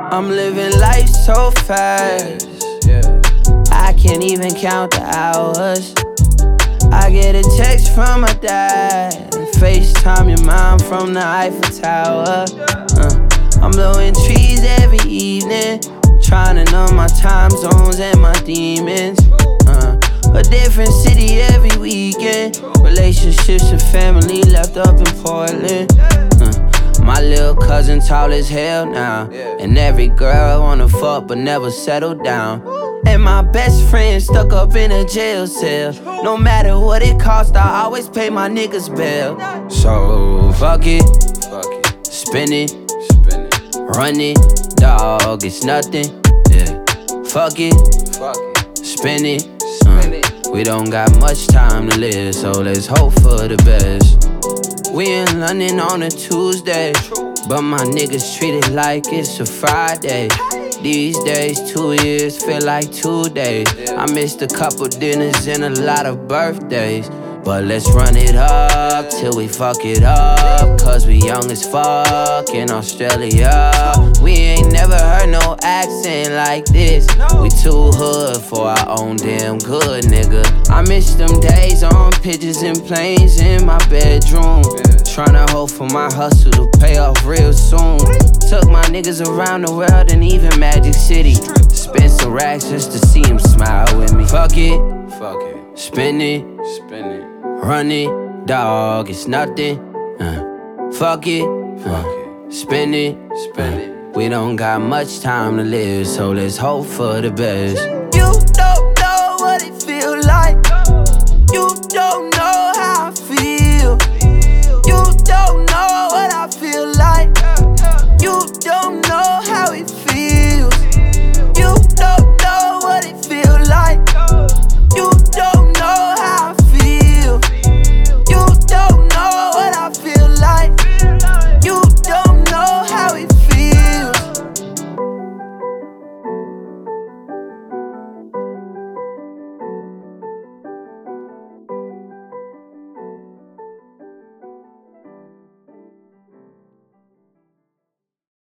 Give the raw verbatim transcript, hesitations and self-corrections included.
I'm living life so fast, yeah. I can't even count the hours. I get a text from my dad, FaceTime your mom from the Eiffel Tower. uh, I'm blowing trees every evening, trying to numb my time zones and my demons. uh, A different city every weekend, relationships and family left up in Portland. uh, My little cousin tall as hell now, and every girl wanna fuck but never settle down. And my best friend stuck up in a jail cell. No matter what it costs, I always pay my niggas bail. So fuck it, fuck it, spin it, spin it, run it, dog, it's nothing. Yeah, fuck it, fuck it, spin it, spin it. Uh, we don't got much time to live, so let's hope for the best. We in London on a Tuesday, but my niggas treat it like it's a Friday. These days, two years feel like two days. I missed a couple dinners and a lot of birthdays. But let's run it up till we fuck it up, cause we young as fuck in Australia. We ain't never heard no accent like this. We too hood for our own damn good, nigga. I miss them days on pigeons and planes in my bedroom, tryna hope for my hustle to pay off real soon. Took my niggas around the world and even Magic City. Spent some racks just to see him smile with me. Fuck it, fuck it, spin it, spin it, run it, dog, it's nothing. uh, Fuck it, fuck it, spin it, spin it. We don't got much time to live, so let's hope for the best. You know